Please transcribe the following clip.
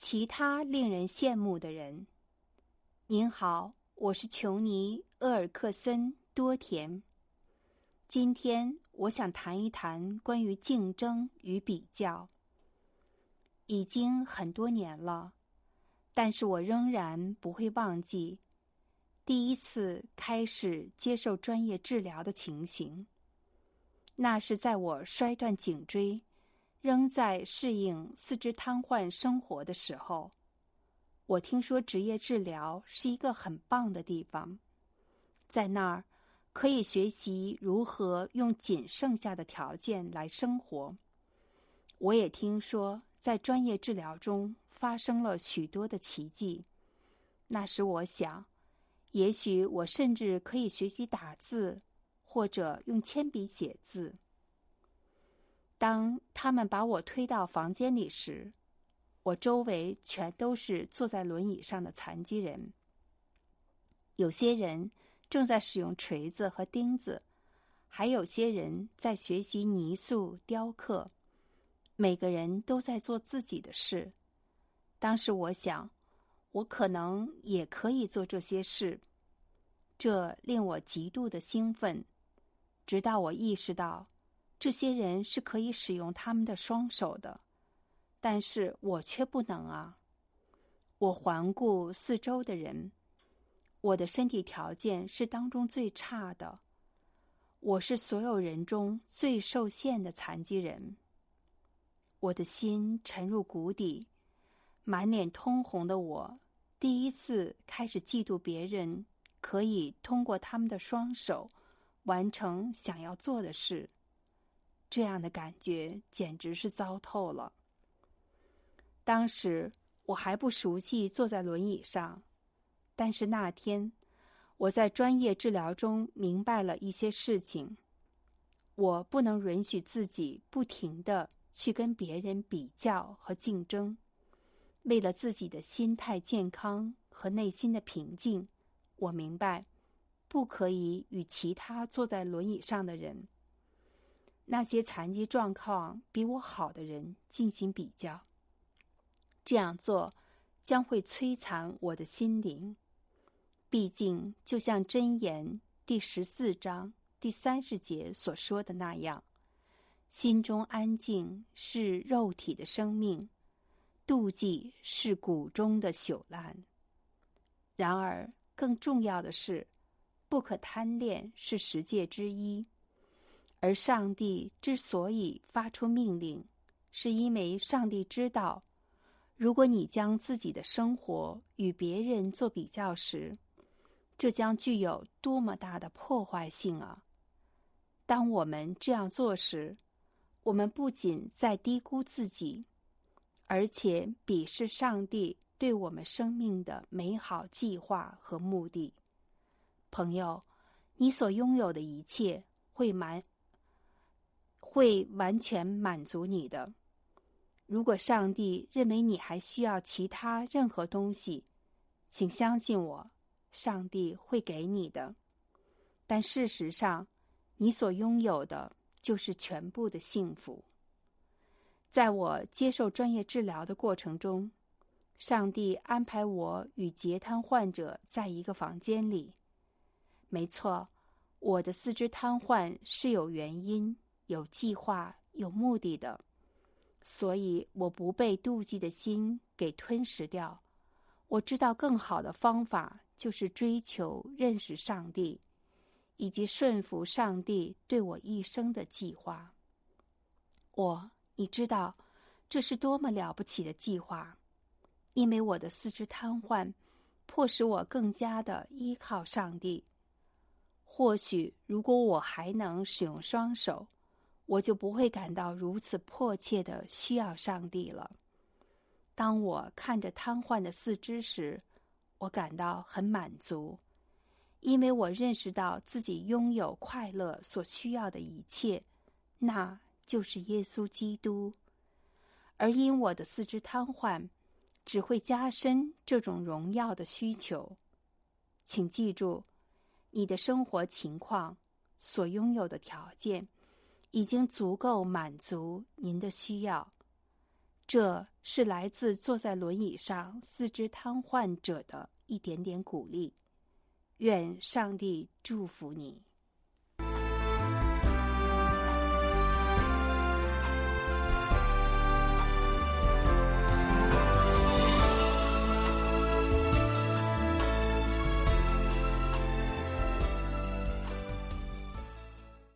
其他令人羡慕的人。您好，我是琼尼·厄尔克森·多田。今天我想谈一谈关于竞争与比较。已经很多年了，但是我仍然不会忘记第一次开始接受专业治疗的情形。那是在我摔断颈椎，仍在适应四肢瘫痪生活的时候。我听说职业治疗是一个很棒的地方，在那儿可以学习如何用仅剩下的条件来生活。我也听说在专业治疗中发生了许多的奇迹。那时我想，也许我甚至可以学习打字，或者用铅笔写字。当他们把我推到房间里时，我周围全都是坐在轮椅上的残疾人。有些人正在使用锤子和钉子，还有些人在学习泥塑、雕刻。每个人都在做自己的事。当时我想，我可能也可以做这些事。这令我极度的兴奋，直到我意识到，这些人是可以使用他们的双手的。但是我却不能啊！我环顾四周的人，我的身体条件是当中最差的。我是所有人中最受限的残疾人。我的心沉入谷底，满脸通红的我，第一次开始嫉妒别人可以通过他们的双手完成想要做的事。这样的感觉简直是糟透了。当时我还不熟悉坐在轮椅上，但是那天我在专业治疗中明白了一些事情。我不能允许自己不停地去跟别人比较和竞争。为了自己的心态健康和内心的平静，我明白不可以与其他坐在轮椅上的人，那些残疾状况比我好的人进行比较。这样做将会摧残我的心灵。毕竟，就像箴言第14章第30节所说的那样，心中安静是肉体的生命，妒忌是骨中的朽烂。然而，更重要的是，不可贪恋是10诫之一。而上帝之所以发出命令，是因为上帝知道，如果你将自己的生活与别人做比较时，这将具有多么大的破坏性啊！当我们这样做时，我们不仅在低估自己，而且鄙视上帝对我们生命的美好计划和目的。朋友，你所拥有的一切会完全满足你的。如果上帝认为你还需要其他任何东西，请相信我，上帝会给你的。但事实上，你所拥有的就是全部的幸福。在我接受专业治疗的过程中，上帝安排我与截瘫患者在一个房间里。没错，我的四肢瘫痪是有原因、有计划、有目的的。所以我不被妒忌的心给吞噬掉。我知道更好的方法就是追求认识上帝，以及顺服上帝对我一生的计划。你知道，这是多么了不起的计划！因为我的四肢瘫痪，迫使我更加的依靠上帝。或许，如果我还能使用双手，我就不会感到如此迫切地需要上帝了。当我看着瘫痪的四肢时，我感到很满足，因为我认识到自己拥有快乐所需要的一切，那就是耶稣基督。而因我的四肢瘫痪，只会加深这种荣耀的需求。请记住，你的生活情况所拥有的条件已经足够满足您的需要。 这是来自坐在轮椅上四肢瘫痪者的一点点鼓励。愿上帝祝福你。